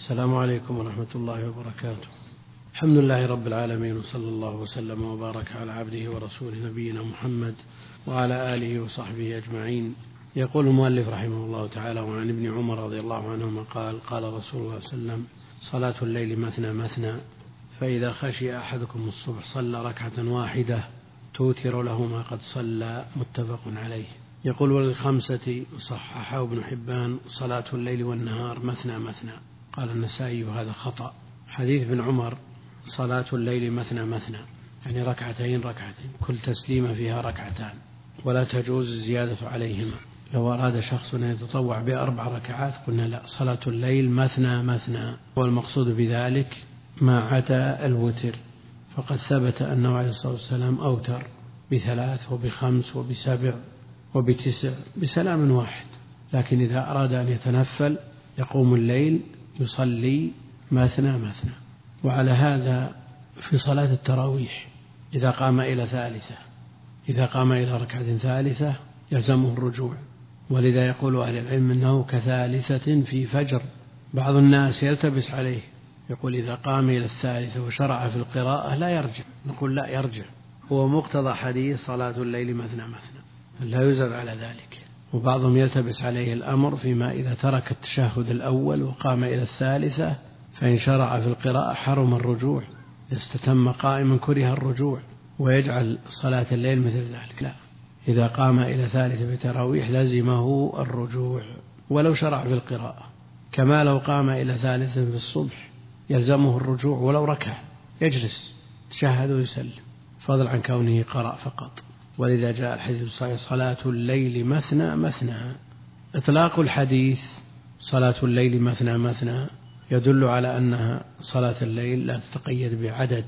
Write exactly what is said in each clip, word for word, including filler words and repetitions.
السلام عليكم ورحمة الله وبركاته. الحمد لله رب العالمين، وصلى الله وسلم وبارك على عبده ورسوله نبينا محمد وعلى آله وصحبه أجمعين. يقول المؤلف رحمه الله تعالى: وعن ابن عمر رضي الله عنهما قال: قال رسول الله صلى الله عليه وسلم: صلاة الليل مثنى مثنى، فإذا خشي أحدكم الصبح صلى ركعة واحدة توتر له ما قد صلى. متفق عليه. يقول: وللخمسة صححه ابن حبان: صلاة الليل والنهار مثنى مثنى. قال النسائي: هذا خطأ. حديث ابن عمر صلاة الليل مثنى مثنى، يعني ركعتين ركعتين، كل تسليمة فيها ركعتان، ولا تجوز الزيادة عليهما. لو أراد شخص أن يتطوع بأربع ركعات قلنا لا، صلاة الليل مثنى مثنى. والمقصود بذلك ما عدا الوتر، فقد ثبت أنه عليه الصلاة والسلام أوتر بثلاث وبخمس وبسبع وبتسع بسلام واحد. لكن إذا أراد أن يتنفل يقوم الليل يصلي مثنى مثنى. وعلى هذا في صلاة التراويح إذا قام إلى ثالثة إذا قام إلى ركعة ثالثة يلزمه الرجوع، ولذا يقول أهل العلم أنه كثالثة في فجر. بعض الناس يلتبس عليه يقول إذا قام إلى الثالثة وشرع في القراءة لا يرجع. نقول لا، يرجع، هو مقتضى حديث صلاة الليل مثنى مثنى، لا يزر على ذلك. وبعضهم يلتبس عليه الأمر فيما إذا ترك التشهد الأول وقام إلى الثالثة، فإن شرع في القراءة حرم الرجوع، إذا استتم قائما كره الرجوع، ويجعل صلاة الليل مثل ذلك. لا، إذا قام إلى ثالثة بتراويح لزمه الرجوع ولو شرع في القراءة، كما لو قام إلى ثالثة في الصبح يلزمه الرجوع ولو ركع، يجلس تشهد ويسلم، فضل عن كونه قرأ فقط. ولذا جاء الحديث الصحيح: صلاة الليل مثنى مثنى. إطلاق الحديث صلاة الليل مثنى مثنى يدل على أنها صلاة الليل لا تتقيد بعدد،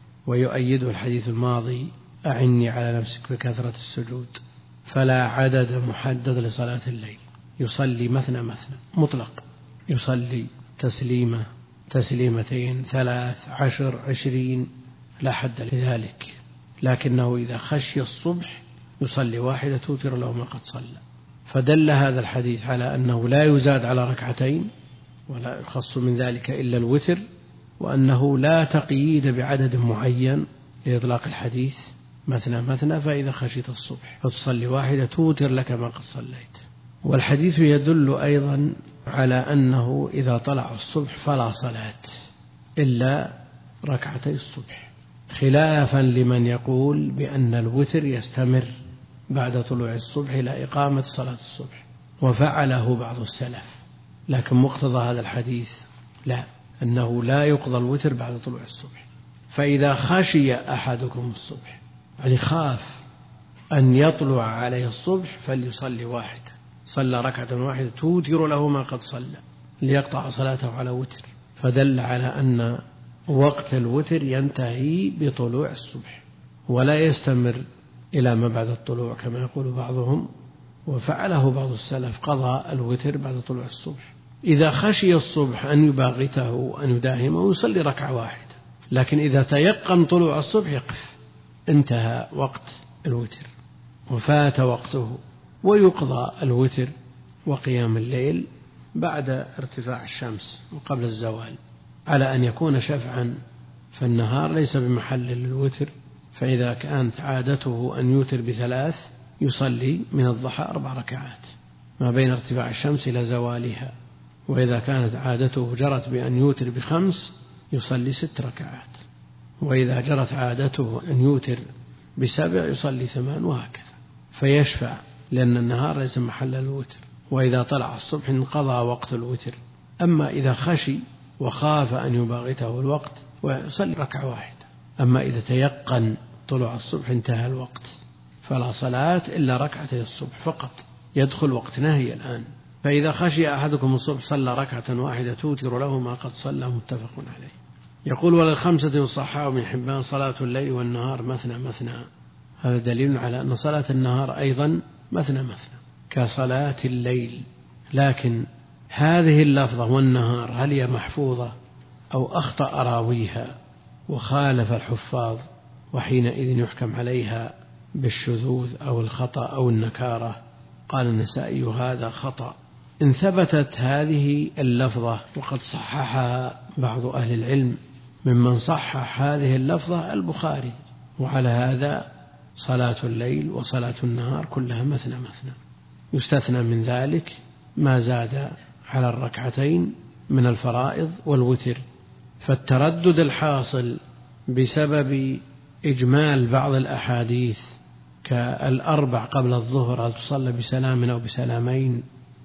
ويؤيد الحديث الماضي: أعني على نفسك بكثرة السجود. فلا عدد محدد لصلاة الليل، يصلي مثنى مثنى مطلق، يصلي تسليمة تسليمتين ثلاث عشر عشرين، لا حد لذلك. لكنه إذا خشي الصبح يصلي واحدة توتر له ما قد صلى. فدل هذا الحديث على أنه لا يزاد على ركعتين، ولا يخص من ذلك إلا الوتر، وأنه لا تقييد بعدد معين لإطلاق الحديث مثنى مثنى. فإذا خشيت الصبح فتصلي واحدة توتر لك ما قد صليت. والحديث يدل أيضا على أنه إذا طلع الصبح فلا صلاة إلا ركعتي الصبح، خلافا لمن يقول بأن الوتر يستمر بعد طلوع الصبح إلى إقامة صلاة الصبح، وفعله بعض السلف. لكن مقتضى هذا الحديث لا، أنه لا يقضى الوتر بعد طلوع الصبح. فإذا خشي أحدكم الصبح، يعني خاف أن يطلع عليه الصبح، فليصلي واحدة، صلى ركعة واحدة توتر له ما قد صلى، ليقطع صلاته على وتر. فدل على أن وقت الوتر ينتهي بطلوع الصبح ولا يستمر إلى ما بعد الطلوع كما يقول بعضهم، وفعله بعض السلف، قضى الوتر بعد طلوع الصبح. إذا خشي الصبح أن يباغته أن يداهمه يصلي ركعة واحدة، لكن إذا تيقن طلوع الصبح يقف، انتهى وقت الوتر وفات وقته، ويقضى الوتر وقيام الليل بعد ارتفاع الشمس وقبل الزوال، على أن يكون شفعا، فالنهار ليس بمحل للوتر. فإذا كانت عادته أن يوتر بثلاث يصلي من الضحى أربع ركعات ما بين ارتفاع الشمس إلى زوالها، وإذا كانت عادته جرت بأن يوتر بخمس يصلي ست ركعات، وإذا جرت عادته أن يوتر بسبع يصلي ثمان، وهكذا. فيشفع، لأن النهار ليس محل الوتر، وإذا طلع الصبح انقضى وقت الوتر. أما إذا خشي وخاف أن يباغته الوقت ويصلي ركعة واحدة. أما إذا تيقن طلوع الصبح انتهى الوقت فلا صلاة إلا ركعتي الصبح فقط، يدخل وقت نهي الآن. فإذا خشي أحدكم الصبح صلى ركعة واحدة توتر له ما قد صلى. متفق عليه. يقول: وللخمسة وصححه ابن حبان: صلاة الليل والنهار مثنى مثنى. هذا دليل على أن صلاة النهار أيضا مثنى مثنى كصلاة الليل. لكن هذه اللفظة والنهار هل هي محفوظة أو أخطأ راويها وخالف الحفاظ، وحينئذ يحكم عليها بالشذوذ أو الخطأ أو النكارة؟ قال النسائي: هذا خطأ، إن ثبتت هذه اللفظة، وقد صححها بعض أهل العلم، ممن صحح هذه اللفظة البخاري، وعلى هذا صلاة الليل وصلاة النهار كلها مثنى مثنى، يستثنى من ذلك ما زاد على الركعتين من الفرائض والوتر. فالتردد الحاصل بسبب إجمال بعض الأحاديث كالأربع قبل الظهر هل تصلى بسلام أو بسلامين،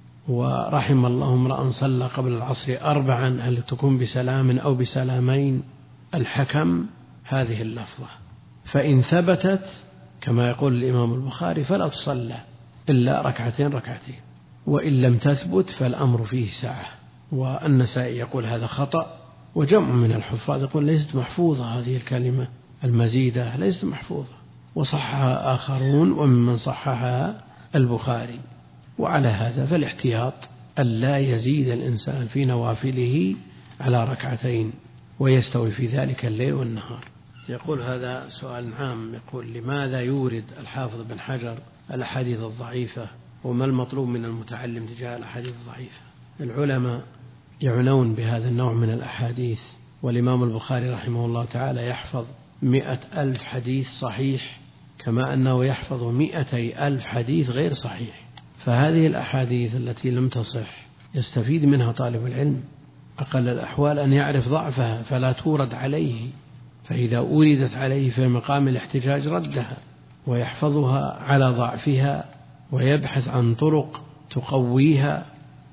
ورحم الله امرأ صلى قبل العصر أربعا هل تكون بسلام أو بسلامين، الحكم هذه اللفظة، فإن ثبتت كما يقول الإمام البخاري فلا تصلى إلا ركعتين ركعتين، وإن لم تثبت فالأمر فيه سعة. والنسائي يقول هذا خطأ، وجمع من الحفاظ يقول ليست محفوظة هذه الكلمة المزيدة، ليست محفوظة، وصحها آخرون وممن صحها البخاري. وعلى هذا فالاحتياط ألا يزيد الإنسان في نوافله على ركعتين، ويستوي في ذلك الليل والنهار. يقول هذا سؤال عام، يقول لماذا يورد الحافظ بن حجر الأحاديث الضعيفة، وما المطلوب من المتعلم تجاه الأحاديث الضعيفة؟ العلماء يعنون بهذا النوع من الأحاديث، والإمام البخاري رحمه الله تعالى يحفظ مئة ألف حديث صحيح، كما أنه يحفظ مئتي ألف حديث غير صحيح. فهذه الأحاديث التي لم تصح يستفيد منها طالب العلم، أقل الأحوال أن يعرف ضعفها فلا تورد عليه، فإذا أوردت عليه في مقام الاحتجاج ردها ويحفظها على ضعفها ويبحث عن طرق تقويها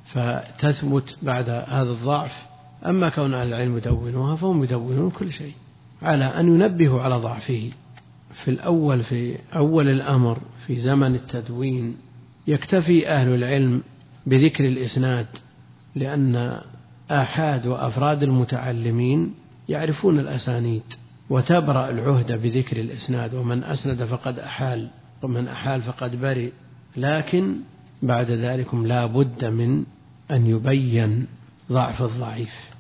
فتثبت بعد هذا الضعف. أما كون أهل العلم يدونوها فهم يدونون كل شيء على أن ينبهوا على ضعفه. في الأول في أول الأمر في زمن التدوين يكتفي أهل العلم بذكر الإسناد، لأن آحاد وأفراد المتعلمين يعرفون الأسانيد، وتبرأ العهدة بذكر الإسناد، ومن أسند فقد أحال ومن أحال فقد برئ. لكن بعد ذلك لا بد من أن يبين ضعف الضعيف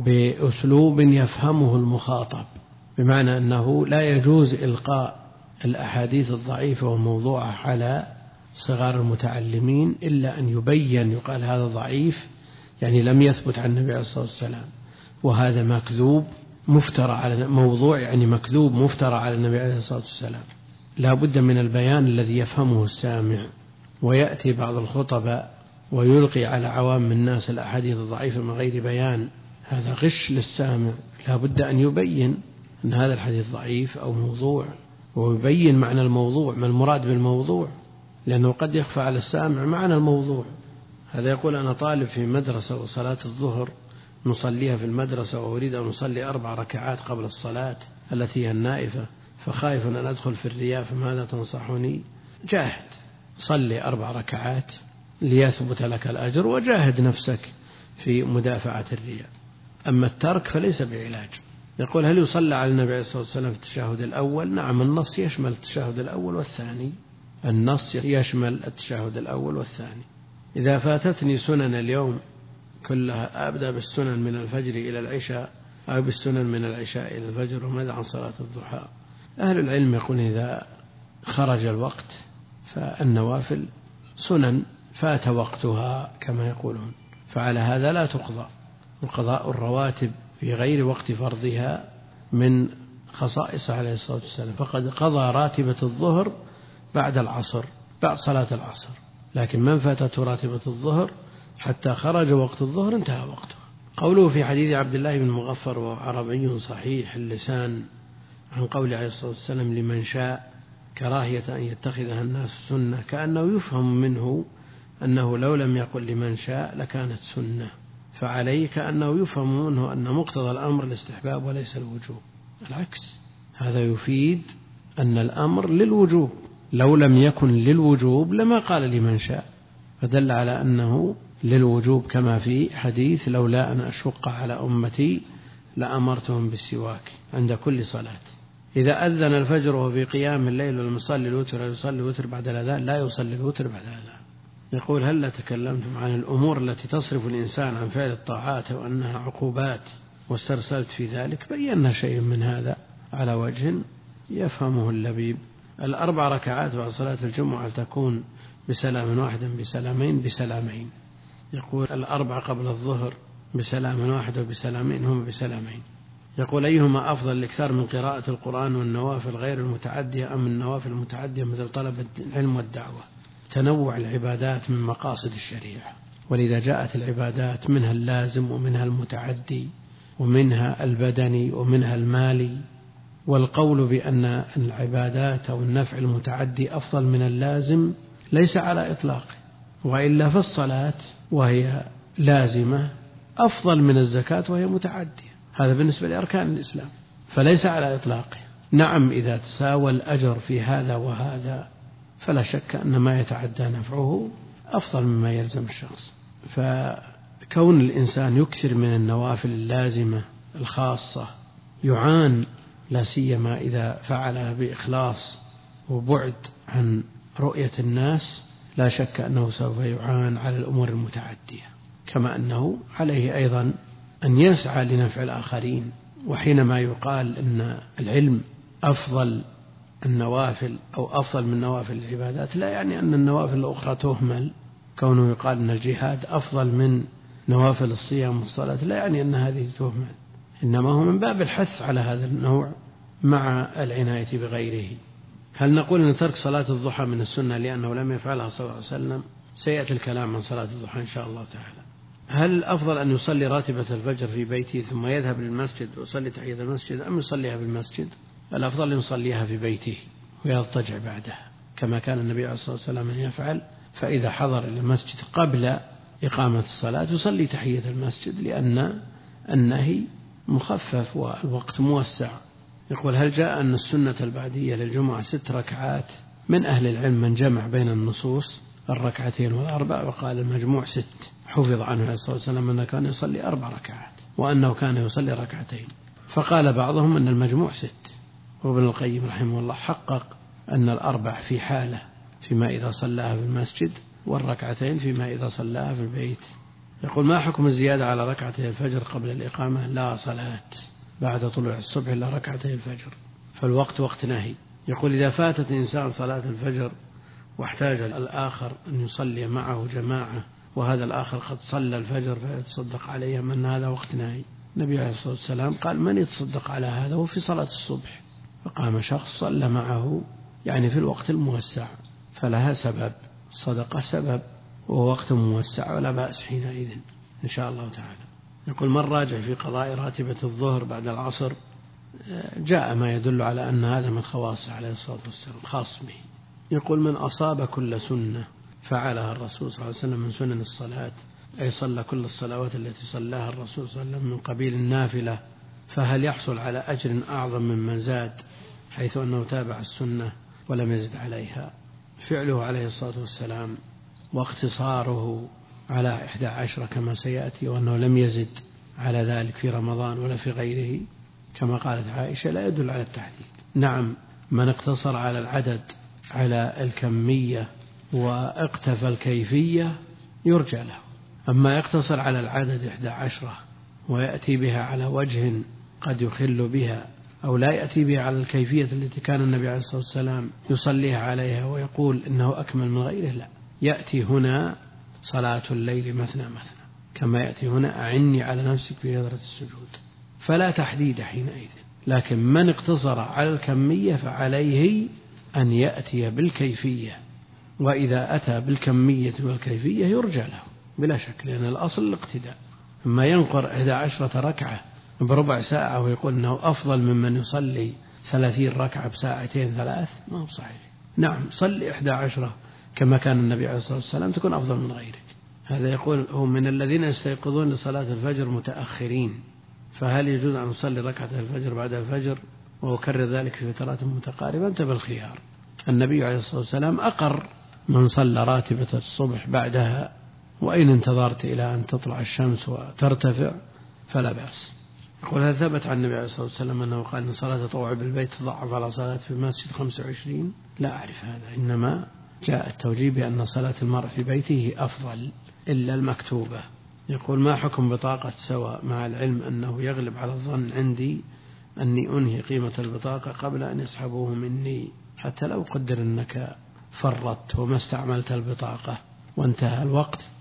بأسلوب يفهمه المخاطب، بمعنى أنه لا يجوز إلقاء الأحاديث الضعيفة والموضوعة على صغار المتعلمين إلا أن يبين، يقال هذا ضعيف يعني لم يثبت عن النبي عليه الصلاة والسلام، وهذا مكذوب مفترى على موضوع يعني مكذوب مفترى على النبي عليه الصلاة والسلام. لا بد من البيان الذي يفهمه السامع. ويأتي بعض الخطباء ويلقي على عوام الناس الأحاديث الضعيفة من غير بيان، هذا غش للسامع. لا بد أن يبين أن هذا الحديث ضعيف أو موضوع، ويبين معنى الموضوع، ما المراد بالموضوع، لأنه قد يخفى على السامع معنى الموضوع. هذا يقول أنا طالب في مدرسة وصلاة الظهر نصليها في المدرسة، وأريد أن نصلي أربع ركعات قبل الصلاة التي هي النائفة، فخايف أن أدخل في الرياء، فماذا تنصحني؟ جاهد، صلي أربع ركعات ليثبت لك الأجر، وجاهد نفسك في مدافعة الرياء. أما الترك فليس بعلاج. يقول هل يصلى على النبي عليه الصلاة والسلام في التشهد الأول؟ نعم، النص يشمل التشهد الأول والثاني، النص يشمل التشهد الأول والثاني. إذا فاتتني سنن اليوم كلها أبدأ بالسنن من الفجر إلى العشاء، أو بالسنن من العشاء إلى الفجر، وماذا عن صلاة الضحى؟ أهل العلم يقول إذا خرج الوقت فالنوافل سنن فات وقتها كما يقولون، فعلى هذا لا تقضى. وقضاء الرواتب في غير وقت فرضها من خصائص عليه الصلاة والسلام، فقد قضى راتبة الظهر بعد العصر، بعد صلاة العصر، لكن من فاتته راتبة الظهر حتى خرج وقت الظهر انتهى وقته. قوله في حديث عبد الله بن مغفر وعربي صحيح اللسان عن قول عليه الصلاة والسلام لمن شاء كراهية أن يتخذها الناس سنة، كأنه يفهم منه أنه لو لم يقل لمن شاء لكانت سنة، فعليه كأنه يفهم منه أن مقتضى الأمر الاستحباب وليس الوجوب. العكس، هذا يفيد أن الأمر للوجوب، لو لم يكن للوجوب لما قال لمن شاء، فدل على أنه للوجوب، كما في حديث لولا أن أشق على أمتي لأمرتهم بالسواك عند كل صلاة. إذا أذن الفجر وفي قيام الليل والمصلي الوتر يصلي الوتر بعد الأذان لا يصلي الوتر بعد الأذان. يقول هل تكلمتم عن الأمور التي تصرف الإنسان عن فعل الطاعات وأنها عقوبات واسترسلت في ذلك؟ بينا شيء من هذا على وجه يفهمه اللبيب. الأربع ركعات بعد صلاة الجمعة تكون بسلام واحد بسلامين بسلامين، يقول الأربع قبل الظهر بسلام واحد وبسلامين هم بسلامين. يقول أيهما أفضل الإكثار من قراءة القرآن والنوافل غير المتعدية أم النوافل المتعدية مثل طلب العلم والدعوة؟ تنوع العبادات من مقاصد الشريعة، ولذا جاءت العبادات منها اللازم ومنها المتعدي ومنها البدني ومنها المالي، والقول بأن العبادات أو النفع المتعدي أفضل من اللازم ليس على إطلاقه، وإلا فالصلاة وهي لازمة أفضل من الزكاة وهي متعدية، هذا بالنسبة لأركان الإسلام، فليس على إطلاقه. نعم إذا تساوى الأجر في هذا وهذا فلا شك أن ما يتعدى نفعه أفضل مما يلزم الشخص. فكون الإنسان يكثر من النوافل اللازمة الخاصة يعان، لا سيما إذا فعلها بإخلاص وبعد عن رؤية الناس، لا شك أنه سوف يعان على الأمور المتعدية، كما أنه عليه أيضا أن يسعى لنفع الآخرين. وحينما يقال أن العلم أفضل النوافل أو أفضل من نوافل العبادات لا يعني أن النوافل الأخرى تهمل. كونه يقال أن الجهاد أفضل من نوافل الصيام والصلاة لا يعني أن هذه تهمل، إنما هو من باب الحث على هذا النوع مع العناية بغيره. هل نقول أن ترك صلاة الضحى من السنة لأنه لم يفعلها صلى الله عليه وسلم؟ سيأتي الكلام عن صلاة الضحى إن شاء الله تعالى. هل الأفضل أن يصلي راتبة الفجر في بيته ثم يذهب للمسجد ويصلي تحية المسجد أم يصليها في المسجد؟ الأفضل أن يصليها في بيته ويضطجع بعدها كما كان النبي عليه الصلاة والسلام يفعل، فإذا حضر إلى المسجد قبل إقامة الصلاة يصلي تحية المسجد لأن النهي مخفف والوقت موسع. يقول هل جاء أن السنة البعدية للجمعة ست ركعات؟ من أهل العلم من جمع بين النصوص الركعتين والأربع وقال المجموع ست. حفظ عنه عليه الصلاة والسلام أنه كان يصلي أربع ركعات وأنه كان يصلي ركعتين، فقال بعضهم أن المجموع ست. وابن القيم رحمه الله حقق أن الأربع في حالة فيما إذا صلاها في المسجد، والركعتين فيما إذا صلاها في البيت. يقول ما حكم الزيادة على ركعتي الفجر قبل الإقامة؟ لا صلاة بعد طلوع الصبح إلا ركعتي الفجر، فالوقت وقت نهي. يقول إذا فاتت إنسان صلاة الفجر واحتاج الآخر أن يصلي معه جماعة وهذا الآخر قد صلى الفجر فيتصدق عليه من هذا وقت نهي. النبي عليه الصلاة والسلام قال من يتصدق على هذا وفي صلاة الصبح؟ فقام شخص صلى معه يعني في الوقت الموسع، فلها سبب، الصدقة سبب وهو وقت موسع ولا بأس حينئذ إن شاء الله تعالى. يقول من راجع في قضاء راتبة الظهر بعد العصر؟ جاء ما يدل على أن هذا من خواصه عليه الصلاة والسلام، خاص به. يقول من أصاب كل سنة فعلها الرسول صلى الله عليه وسلم من سنن الصلاة، أي صلى كل الصلوات التي صلاها الرسول صلى الله عليه وسلم من قبيل النافلة، فهل يحصل على أجر أعظم ممن زاد حيث أنه تابع السنة ولم يزد عليها؟ فعله عليه الصلاة والسلام واقتصاره على إحدى عشرة كما سيأتي، وأنه لم يزد على ذلك في رمضان ولا في غيره كما قالت عائشة لا يدل على التحديد. نعم من اقتصر على العدد على الكمية واقتفى الكيفية يرجى له، أما يقتصر على العدد إحدى عشرة ويأتي بها على وجه قد يخل بها أو لا يأتي بها على الكيفية التي كان النبي عليه الصلاة والسلام يصليها عليها ويقول إنه أكمل من غيره، لا، يأتي هنا صلاة الليل مثنى مثنى كما يأتي هنا أعني على نفسك في يدرة السجود، فلا تحديد حينئذ. لكن من اقتصر على الكمية فعليه أن يأتي بالكيفية، وإذا أتى بالكمية والكيفية يرجى له بلا شك، لأن الأصل الاقتداء. أما ينقر إحدى عشرة ركعة بربع ساعة ويقول أنه أفضل ممن يصلي ثلاثين ركعة بساعتين ثلاث، ما هو صحيح. نعم صلي إحدى عشرة كما كان النبي عليه الصلاة والسلام تكون أفضل من غيرك. هذا يقول هم من الذين يستيقظون لصلاة الفجر متأخرين، فهل يجوز أن أصلي ركعة الفجر بعد الفجر وأكرر ذلك في فترات متقاربة؟ أنت بالخيار. النبي عليه الصلاة والسلام أقر من صلى راتبة الصبح بعدها، وإن انتظرت إلى أن تطلع الشمس وترتفع فلا بأس. يقول هل ثبت عن النبي عليه الصلاة والسلام أنه قال أن صلاة تطوع بالبيت تضعف على صلاة في المسجد خمسة وعشرين؟ لا أعرف هذا، إنما جاء التوجيه بأن صلاة المرء في بيته أفضل إلا المكتوبة. يقول ما حكم بطاقة سواء مع العلم أنه يغلب على الظن عندي أني أنهي قيمة البطاقة قبل أن يسحبوه مني، حتى لو قدر أنك فرطت وما استعملت البطاقة وانتهى الوقت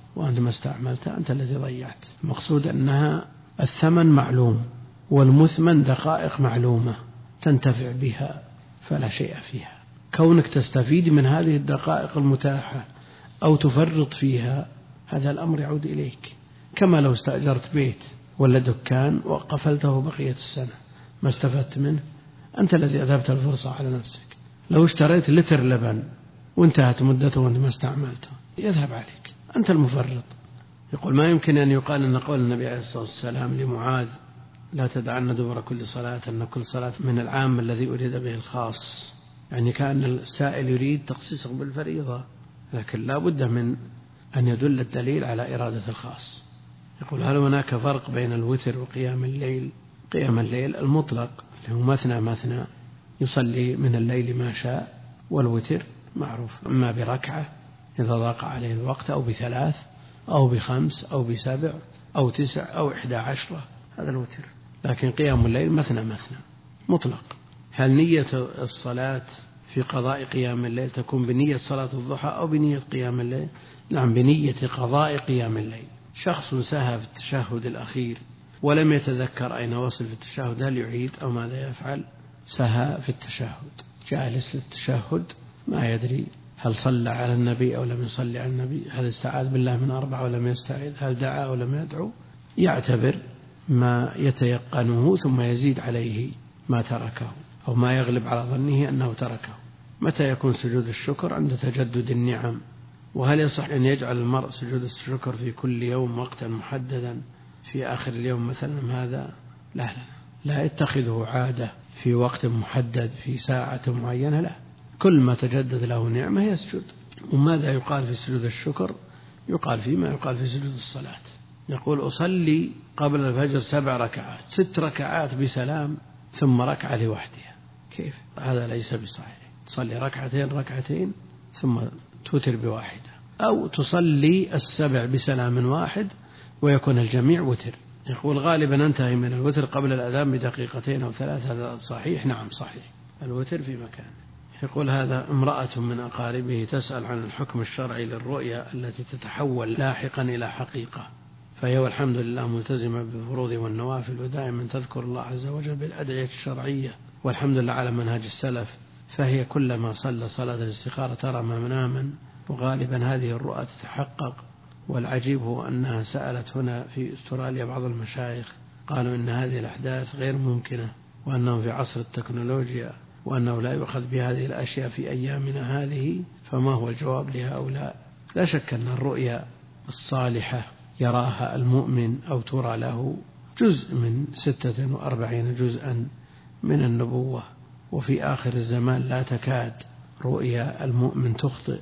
وأنت ما استعملتها أنت الذي ضيعت. المقصود أنها الثمن معلوم والمثمن دقائق معلومة تنتفع بها فلا شيء فيها. كونك تستفيد من هذه الدقائق المتاحة أو تفرط فيها هذا الأمر يعود إليك، كما لو استأجرت بيت ولا دكان وقفلته بقية السنة ما استفدت منه، أنت الذي أذهبت الفرصة على نفسك. لو اشتريت لتر لبن وانتهت مدته وانت ما استعملته يذهب عليك، أنت المفرط. يقول ما يمكن أن يقال أن قول النبي عليه الصلاة والسلام لمعاذ لا تدعن دبر كل صلاة أن كل صلاة من العام الذي أريد به الخاص، يعني كأن السائل يريد تخصيصه بالفريضة، لكن لا بد من أن يدل الدليل على إرادة الخاص. يقول هل هناك فرق بين الوتر وقيام الليل؟ قيام الليل المطلق اللي هو مثنى مثنى يصلي من الليل ما شاء، والوتر معروف إما بركعة إذا ضاق عليه الوقت أو بثلاث أو بخمس أو بسبع أو تسع أو إحدى عشرة، هذا الوتر. لكن قيام الليل مثنى مثنى مطلق. هل نية الصلاة في قضاء قيام الليل تكون بنية صلاة الضحى أو بنية قيام الليل؟ نعم، بنية قضاء قيام الليل. شخص سهى في التشهد الأخير ولم يتذكر أين وصل في التشهد، هل يعيد أو ماذا يفعل؟ سهى في التشهد، جالس للتشهد ما يدري هل صلى على النبي أو لم يصلي على النبي، هل استعاذ بالله من أربع ولم يستعيذ، هل دعا أو لم يدعو، يعتبر ما يتيقنه ثم يزيد عليه ما تركه أو ما يغلب على ظنه أنه تركه. متى يكون سجود الشكر؟ عند تجدد النعم. وهل يصح أن يجعل المرء سجود الشكر في كل يوم وقتا محددا في آخر اليوم مثلا؟ هذا لا لا لا يتخذه عادة في وقت محدد في ساعة معينة، لا، كل ما تجدد له نعمة يسجد. وماذا يقال في سجود الشكر؟ يقال فيما يقال في سجود الصلاة. يقول أصلي قبل الفجر سبع ركعات، ست ركعات بسلام ثم ركعة لوحدها، كيف؟ هذا ليس بصحيح. تصلي ركعتين ركعتين ثم توتر بواحدة، أو تصلي السبع بسلام واحد ويكون الجميع وتر. يقول غالبا انتهي من الوتر قبل الأذان بدقيقتين أو ثلاث، هذا صحيح؟ نعم صحيح، الوتر في مكانه. يقول هذا امرأة من أقاربه تسأل عن الحكم الشرعي للرؤيا التي تتحول لاحقا إلى حقيقة، فهي والحمد لله ملتزمة بالفروض والنوافل ودائما تذكر الله عز وجل بالأدعية الشرعية والحمد لله على منهج السلف، فهي كلما صلى صلاة الاستخارة ترى مناما، وغالبا هذه الرؤى تتحقق. والعجيب هو أنها سألت هنا في أستراليا بعض المشايخ قالوا إن هذه الأحداث غير ممكنة، وأنهم في عصر التكنولوجيا، وأنه لا يؤخذ بهذه الأشياء في أيامنا هذه. فما هو الجواب لهؤلاء؟ لا شك أن الرؤيا الصالحة يراها المؤمن أو ترى له جزء من ستة وأربعين جزءا من النبوة، وفي آخر الزمان لا تكاد رؤيا المؤمن تخطئ.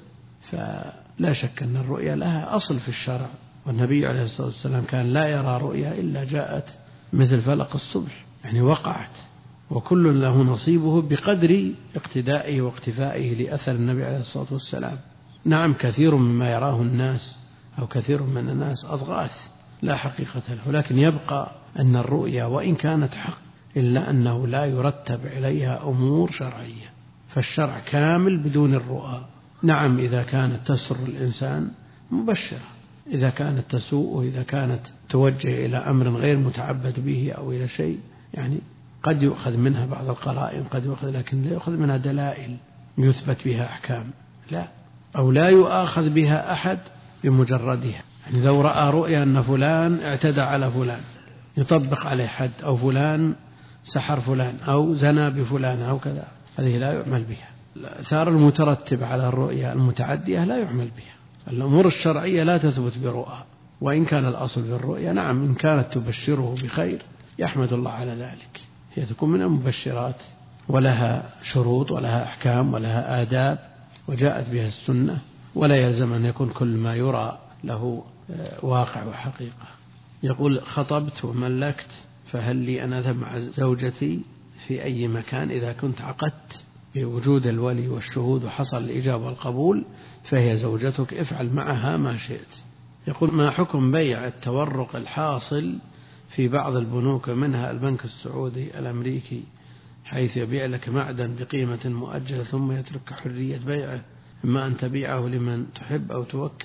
فلا شك أن الرؤيا لها أصل في الشرع، والنبي عليه الصلاة والسلام كان لا يرى رؤيا إلا جاءت مثل فلق الصبح، يعني وقعت، وكل له نصيبه بقدر اقتدائه واقتفائه لأثر النبي عليه الصلاة والسلام. نعم، كثير مما يراه الناس أو كثير من الناس أضغاث لا حقيقة له، لكن يبقى أن الرؤيا وإن كانت حق إلا أنه لا يرتب عليها أمور شرعية، فالشرع كامل بدون الرؤى. نعم، إذا كانت تسر الإنسان مبشرة، إذا كانت تسوء، إذا كانت توجه إلى أمر غير متعبد به أو إلى شيء يعني قد يؤخذ منها بعض القرائن، قد يؤخذ، لكن لا يؤخذ منها دلائل يثبت بها أحكام، لا، أو لا يؤاخذ بها أحد بمجردها. يعني لو رأى رؤيا أن فلان اعتدى على فلان يطبق عليه حد، أو فلان سحر فلان أو زنى بفلان أو كذا، هذه لا يعمل بها. الآثار المترتبة على الرؤيا المتعدية لا يعمل بها. الأمور الشرعية لا تثبت برؤى، وإن كان الأصل في الرؤيا نعم إن كانت تبشره بخير يحمد الله على ذلك، هي تكون من المبشرات ولها شروط ولها أحكام ولها آداب وجاءت بها السنة، ولا يلزم أن يكون كل ما يرى له واقع وحقيقة. يقول خطبت وملكت، فهل لي أن أذهب مع زوجتي في أي مكان إذا كنت عقدت بوجود الولي والشهود وحصل الإجابة والقبول فهي زوجتك، افعل معها ما شئت. يقول ما حكم بيع التورق الحاصل في بعض البنوك منها البنك السعودي الأمريكي، حيث يبيع لك معدن بقيمة مؤجلة ثم يترك حرية بيعه، إما أن تبيعه لمن تحب أو توكل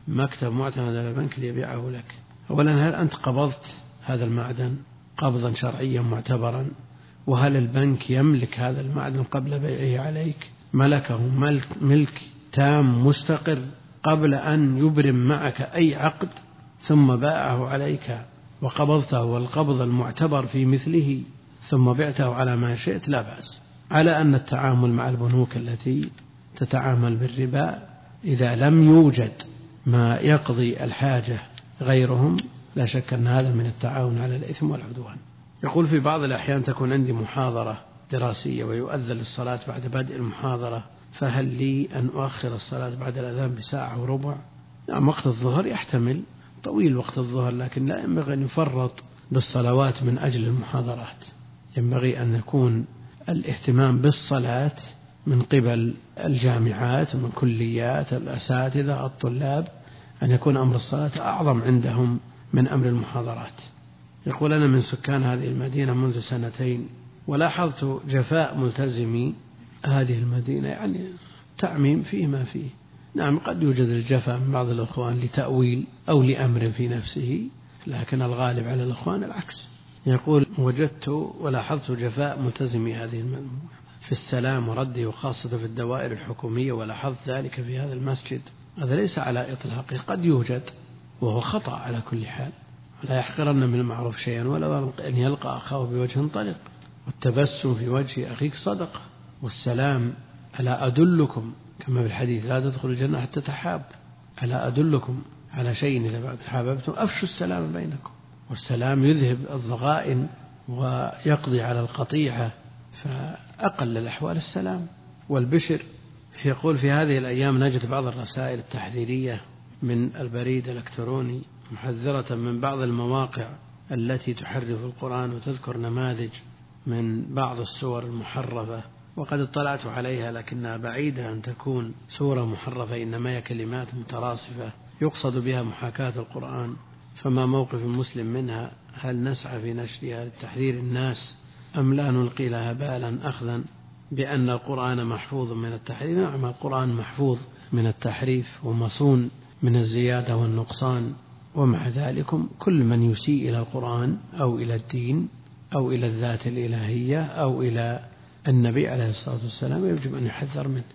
مكتب معتمد على البنك ليبيعه لك. أولا هل أنت قبضت هذا المعدن قبضا شرعيا معتبرا؟ وهل البنك يملك هذا المعدن قبل بيعه عليك؟ ملكه ملك, ملك تام مستقر قبل أن يبرم معك أي عقد ثم باعه عليك وقبضته والقبض المعتبر في مثله ثم بعته على ما شئت لا بأس. على أن التعامل مع البنوك التي تتعامل بالربا إذا لم يوجد ما يقضي الحاجة غيرهم لا شك أن هذا من التعاون على الإثم والعدوان. يقول في بعض الأحيان تكون عندي محاضرة دراسية ويؤذن للصلاة بعد بدء المحاضرة، فهل لي أن أؤخر الصلاة بعد الأذان بساعة وربع؟ نعم، وقت الظهر يحتمل طويل وقت الظهر، لكن لا ينبغي أن يفرط بالصلوات من أجل المحاضرات. ينبغي أن يكون الاهتمام بالصلاة من قبل الجامعات من كليات الأساتذة الطلاب، أن يكون أمر الصلاة أعظم عندهم من أمر المحاضرات. يقول أنا من سكان هذه المدينة منذ سنتين ولاحظت جفاء ملتزمي هذه المدينة، يعني تعميم فيه ما فيه. نعم قد يوجد الجفاء من بعض الأخوان لتأويل أو لأمر في نفسه، لكن الغالب على الأخوان العكس. يقول وجدت ولاحظت جفاء ملتزمي هذه المدينة في السلام ورده، وخاصة في الدوائر الحكومية، ولاحظت ذلك في هذا المسجد. هذا ليس على إطلاقه، قد يوجد وهو خطأ على كل حال، لا يحقرن من المعروف شيئا ولو أن يلقى أخاه بوجه طلق، والتبسم في وجه أخيك صدقة، والسلام. ألا أدلكم كما في الحديث لا تدخل الجنة حتى تحاب، ألا أدلكم على شيء إذا تحاببتم أفشوا السلام بينكم، والسلام يذهب الضغائن ويقضي على القطيعة، فأقل الأحوال السلام والبشر. يقول في هذه الأيام نجد بعض الرسائل التحذيرية من البريد الإلكتروني محذرة من بعض المواقع التي تحرف القرآن وتذكر نماذج من بعض السور المحرفة، وقد اطلعت عليها لكنها بعيدة أن تكون سورة محرفة، إنما هي كلمات متراصفة يقصد بها محاكاة القرآن. فما موقف المسلم منها؟ هل نسعى في نشرها لتحذير الناس أم لا نلقي لها بالا أخذا بأن القرآن محفوظ من التحريف؟ نعم القرآن محفوظ من التحريف ومصون من الزيادة والنقصان، ومع ذلك كل من يسيء إلى القرآن أو إلى الدين أو إلى الذات الإلهية أو إلى النبي عليه الصلاة والسلام يجب أن يحذر منه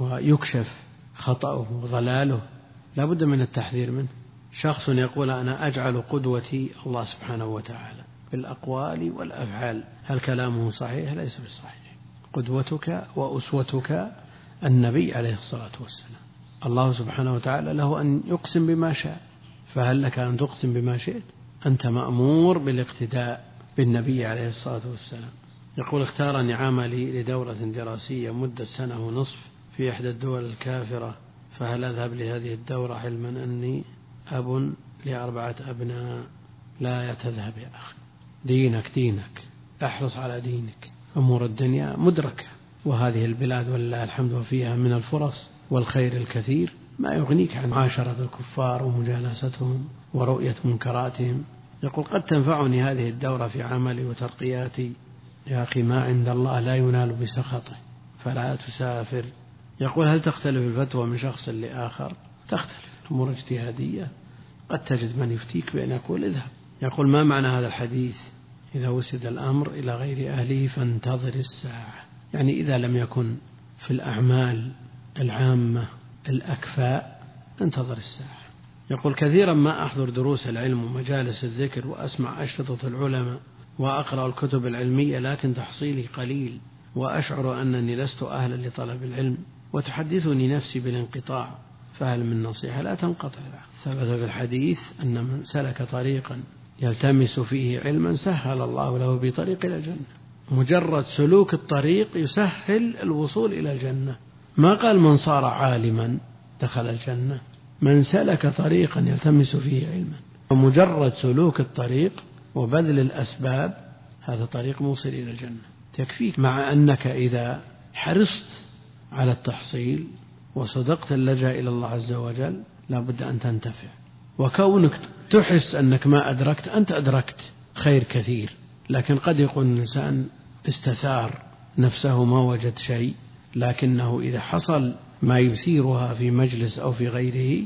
ويكشف خطأه وضلاله، لا بد من التحذير منه. شخص يقول أنا أجعل قدوتي الله سبحانه وتعالى بالأقوال والأفعال، هل كلامه صحيح؟ ليس بالصحيح. قدوتك وأسوتك النبي عليه الصلاة والسلام. الله سبحانه وتعالى له أن يقسم بما شاء، فهل لك أن تقسم بما شئت؟ أنت مأمور بالاقتداء بالنبي عليه الصلاة والسلام. يقول اختارني عملي لدورة دراسية مدة سنة ونصف في إحدى الدول الكافرة، فهل أذهب لهذه الدورة علما أني أب لأربعة أبناء؟ لا تذهب يا أخي، دينك دينك، احرص على دينك. أمور الدنيا مدركة، وهذه البلاد ولله الحمد وفيها من الفرص والخير الكثير ما يغنيك عن معاشرة الكفار ومجالستهم ورؤية منكراتهم. يقول قد تنفعني هذه الدورة في عملي وترقياتي، يا أخي ما عند الله لا ينال بسخطه فلا تسافر. يقول هل تختلف الفتوى من شخص لآخر؟ تختلف، أمور اجتهادية، قد تجد من يفتيك بأن يقول اذهب. يقول ما معنى هذا الحديث إذا وسد الأمر إلى غير أهله فانتظر الساعة؟ يعني إذا لم يكن في الأعمال العامة الأكفاء انتظر الساعة. يقول كثيرا ما أحضر دروس العلم ومجالس الذكر وأسمع أشرطة العلماء وأقرأ الكتب العلمية، لكن تحصيلي قليل وأشعر أنني لست أهلا لطلب العلم وتحدثني نفسي بالانقطاع، فهل من نصيحة؟ لا تنقطع. ثبت في الحديث أن من سلك طريقا يلتمس فيه علما سهل الله له بطريق إلى الجنة. مجرد سلوك الطريق يسهل الوصول إلى الجنة، ما قال من صار عالما دخل الجنة، من سلك طريقا يلتمس فيه علما. ومجرد سلوك الطريق وبذل الأسباب هذا طريق موصل إلى الجنة تكفيك، مع أنك إذا حرصت على التحصيل وصدقت اللجأ إلى الله عز وجل لا بد أن تنتفع. وكونك تحس أنك ما أدركت، أنت أدركت خير كثير، لكن قد يكون الإنسان استثار نفسه ما وجد شيء، لكنه إذا حصل ما يثيرها في مجلس أو في غيره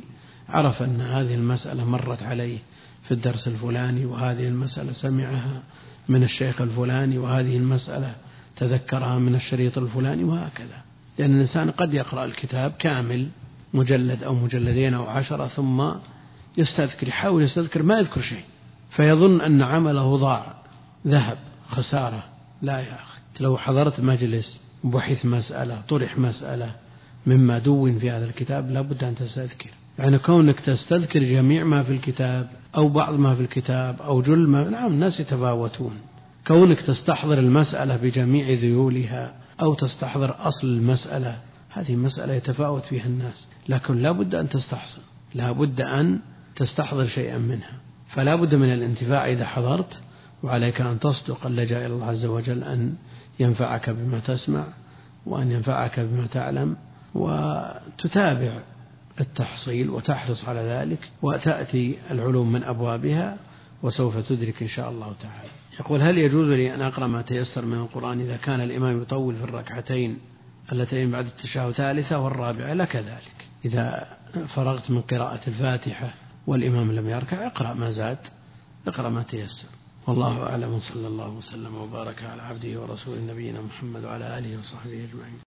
عرف أن هذه المسألة مرت عليه في الدرس الفلاني، وهذه المسألة سمعها من الشيخ الفلاني، وهذه المسألة تذكرها من الشريط الفلاني، وهكذا. لأن الإنسان قد يقرأ الكتاب كامل مجلد أو مجلدين أو عشرة ثم يستذكر، يحاول يستذكر ما يذكر شيء، فيظن أن عمله ضاع، ذهب، خسارة. لا يا أخي، لو حضرت مجلس بحث مسألة، طرح مسألة مما دون في هذا الكتاب، لابد أن تستذكر. يعني كونك تستذكر جميع ما في الكتاب أو بعض ما في الكتاب أو جل ما، نعم الناس يتفاوتون. كونك تستحضر المسألة بجميع ذيولها أو تستحضر أصل المسألة، هذه مسألة يتفاوت فيها الناس، لكن لا بد أن تستحصل، لا بد أن تستحضر شيئا منها. فلا بد من الانتفاع إذا حضرت، وعليك أن تصدق اللجأ إلى الله عز وجل أن ينفعك بما تسمع وأن ينفعك بما تعلم، وتتابع التحصيل وتحرص على ذلك، وتأتي العلوم من أبوابها وسوف تدرك إن شاء الله تعالى. يقول: هل يجوز لي أن أقرأ ما تيسر من القرآن إذا كان الإمام يطول في الركعتين اللتين بعد التشهد الثالثة والرابعة؟ لك ذلك. إذا فرغت من قراءة الفاتحة والإمام لم يركع، اقرأ ما زاد، اقرأ ما تيسر. والله أعلم، صلى الله وسلم وبارك على عبده ورسوله نبينا محمد وعلى آله وصحبه أجمعين.